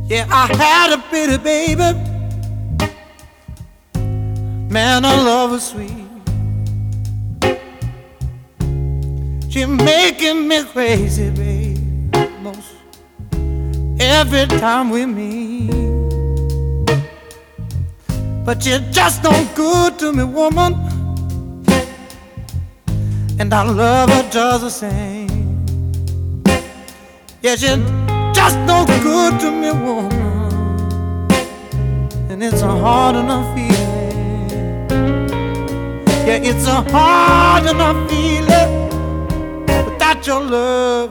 Yeah, I had a pretty baby. Man, her love was sweet. She making me crazy, babe, most every time we meet. But you're just no good to me, woman, and I love her just the same. Yeah, you're just no good to me, woman, and it's a hard enough feeling. Yeah, it's a hard enough feeling without your love.